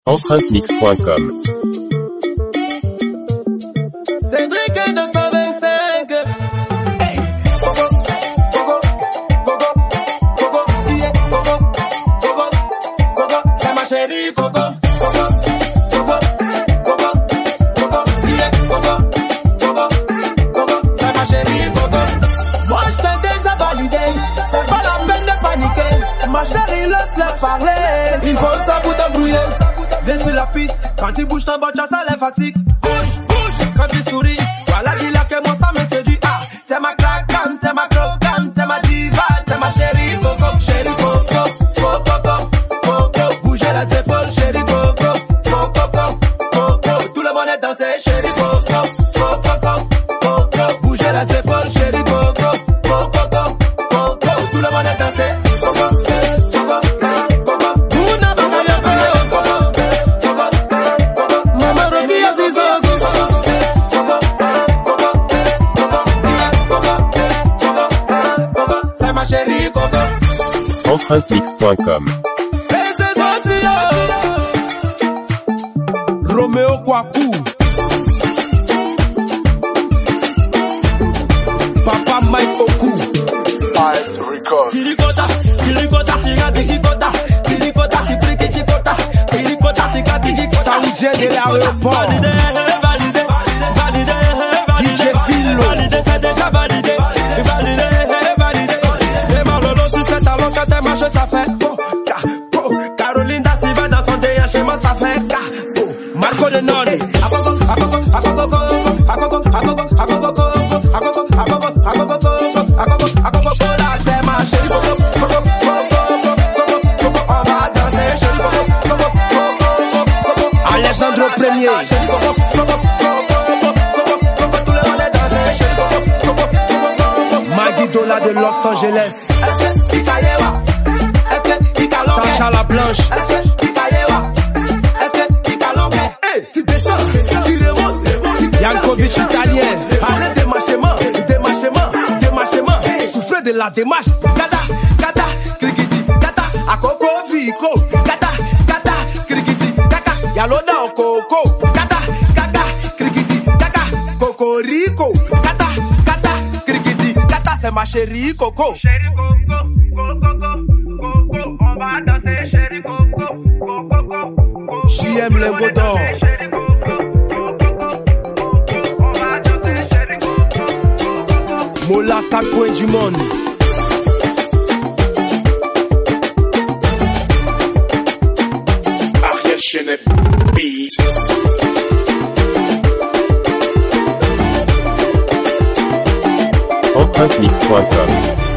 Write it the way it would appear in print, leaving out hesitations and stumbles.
EmpreinteMix.com. Cédric 225. Hey. Coco, yeah, Coco, c'est ma chérie Coco. Yeah, Coco, c'est ma chérie Coco. Moi je t'ai déjà validé, c'est pas la peine de paniquer. Ma chérie, laisse-le parler. Il faut ça pour t'embrouiller. Viens sur la piste, quand tu bouges ton botcha, ça les fatigue. Bouge, quand tu souris, voilà dis-là que moi ça me séduit. Ah, t'es ma craquante, t'es ma croquante, t'es ma diva, t'es ma chérie Coco, chérie Coco, bougez les épaules, chérie Coco, tout le monde est dansé, chérie Coco, bougez les épaules, chérie Coco, tout le monde est dansé. Chérie Coco. EmpreinteMix.com. Roméo Kwaku. Papa Mike Oku. Ice Record. Kirikota, tiga tikikota. Kirikota, tiprikikota. Kirikota, tiga tikikota. Saoudien de l'aéroport. Validé. DJ Philo. Validé, c'est déjà validé. Validé. Ça fait Caroline da Silva dans son déhanchement, ça fait Marco de Noni. C'est ma chérie on va danser, chérie Alessandro Premier. Tout le monde est dansé, chérie Maggie Dola de Los Angeles. Tasha la Blanche. Est-ce que hey, tu descends, tu remontes. Yankovic italien. Allez, démarchement. Soufflez de la démarche. Gata, krikiti, gata, a coco vico. Gata, krikiti, gata, yaloda en coco. Gata, krikiti, gata, cocorico. Gata, krikiti, gata, c'est ma chérie Coco. Chérie Coco, on va danser, chérie Coco. JM Lingot d'or. Mola 4 coins du monde. Ariel Chenet Beat. EmpreinteMix.com.